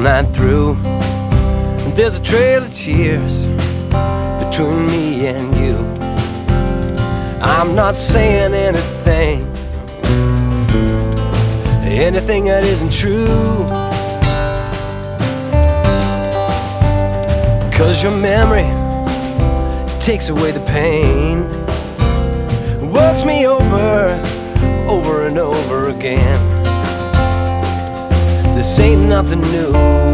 night through. And there's a trail of tears between me and you. I'm not saying anything that isn't true, 'cause your memory takes away the pain, works me over and over again. This ain't nothing new.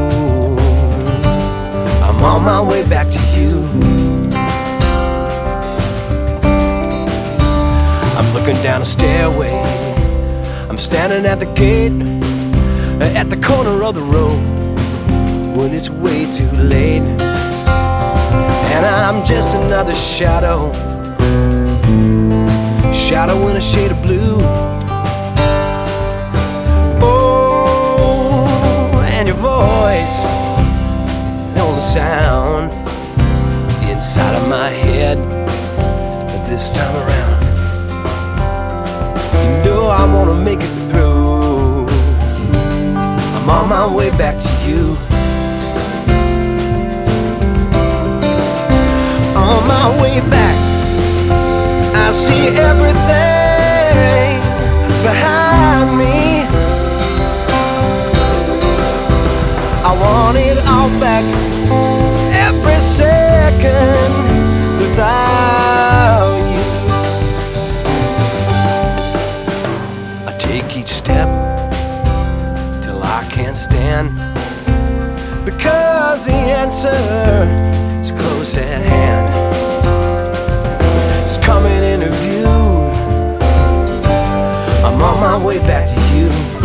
I'm on my way back to you. I'm looking down a stairway, I'm standing at the gate, at the corner of the road, when it's way too late. And I'm just another shadow in a shade of blue. Oh, and your voice, the only sound inside of my head this time around. You know I wanna make it through. I'm on my way back to you. On my way back, I see everything behind me. I want it all back, every second without you. I take each step till I can't stand, because the answer is close at hand. It's coming into view. I'm on my way back to you.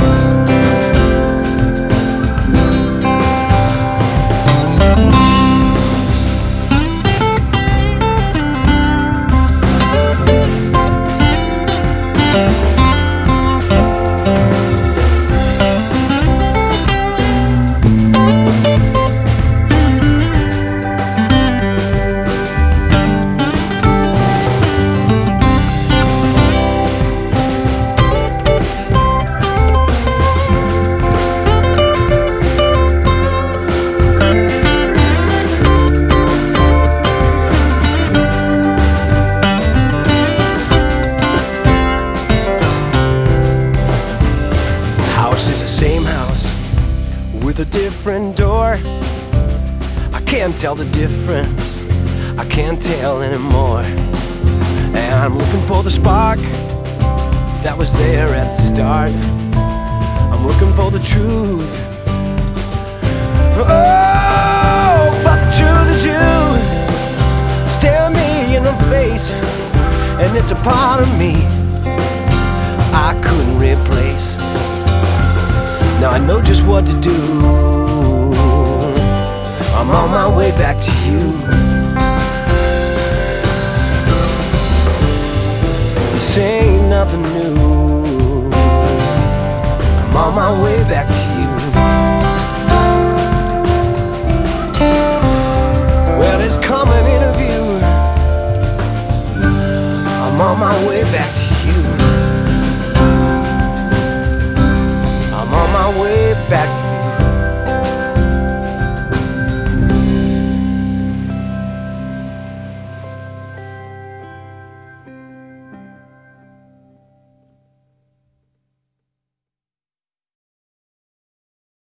With a different door, I can't tell the difference, I can't tell anymore. And I'm looking for the spark that was there at the start. I'm looking for the truth. Oh, but the truth is you stare me in the face, and it's a part of me I couldn't replace. Now I know just what to do. I'm on my way back to you. This ain't nothing new. I'm on my way back to you.